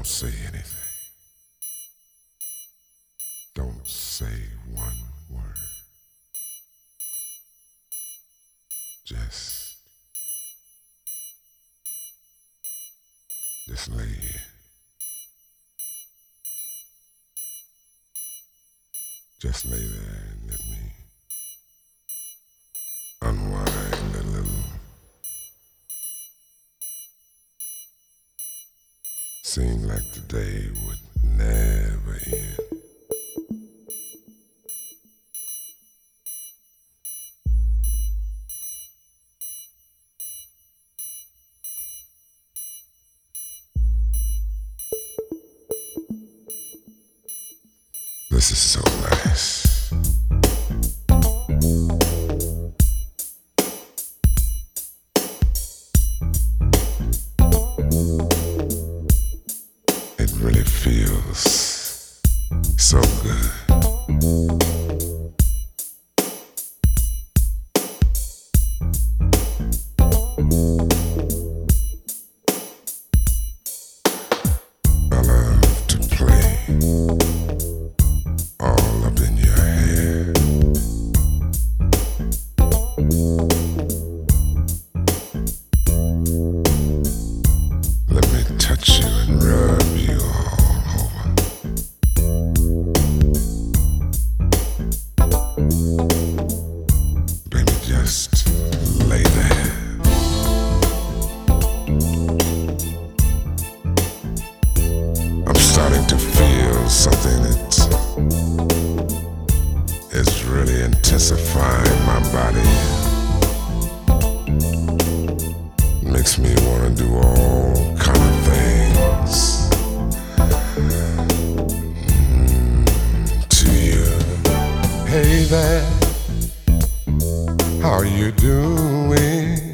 Don't say anything. Don't say one word. Just lay here. Just lay there and let me unwind a little. Seemed like the day would never end. This is so nice. It really feels so good. I love to play all up in your hair. Let me touch you and rub you all over. Baby, just lay there. I'm starting to feel something that is really intensifying my body. Makes me want to do all kind of things to you. Hey there, how you doing?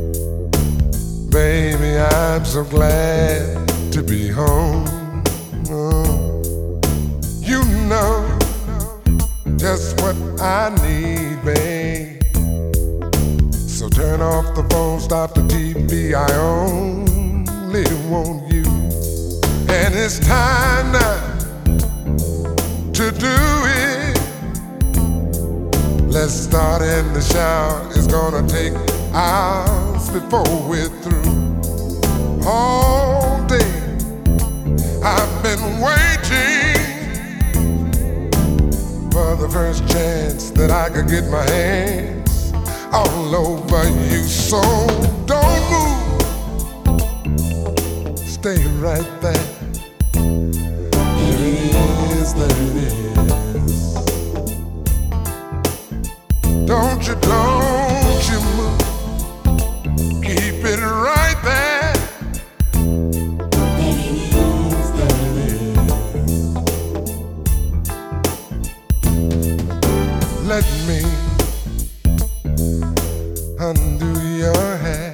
Baby, I'm so glad to be home. You know just what I need, babe. So turn off the phone, stop the TV, I only want you. And it's time now to do it. Let's start in the shower, it's gonna take hours before we're through. All day I've been waiting for the first chance that I could get my hands all over you. So don't move, stay right there. There it is, there it is. Don't you move, keep it right there. There it is, there it is. Let me undo your hair.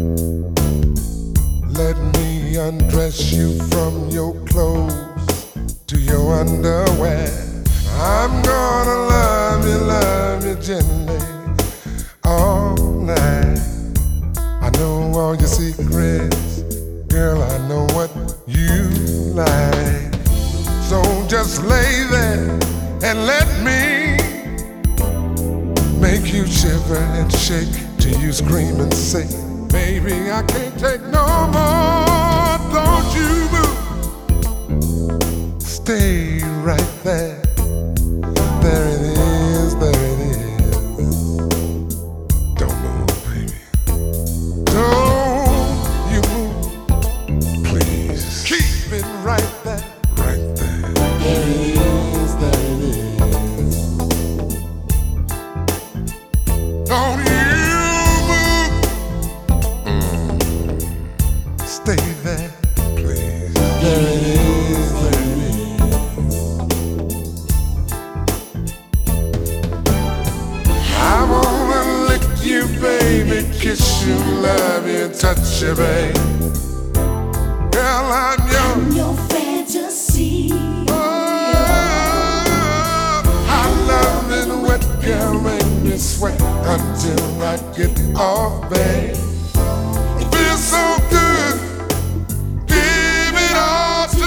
Let me undress you from your clothes to your underwear. I'm gonna love you gently all night. I know all your secrets, girl, I know what you like. So just lay there and let me make you shiver and shake till you scream and say, baby, I can't take no more. Don't you move, stay right there. There it is, there it is. Don't move, baby. Don't you move, please. Keep it right there. Right there. There it is, there it is. Don't you move. Stay there, please. There it is, there it is. I wanna lick you, baby, kiss you, love you, touch you, babe. Girl, I'm your fantasy. I love it when you make me sweat until I get off, babe. It feels so good. Give it all to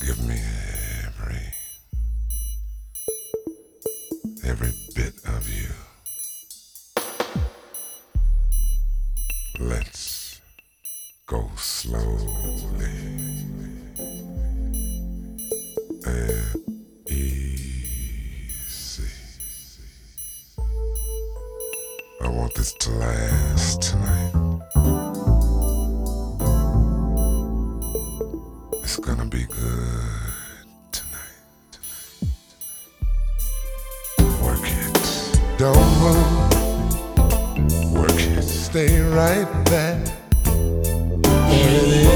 Give me every bit of you. Let's go slowly and easy. I want this to last tonight. It's gonna be good tonight. Work it. Don't move. Work it. Stay right there. There it is.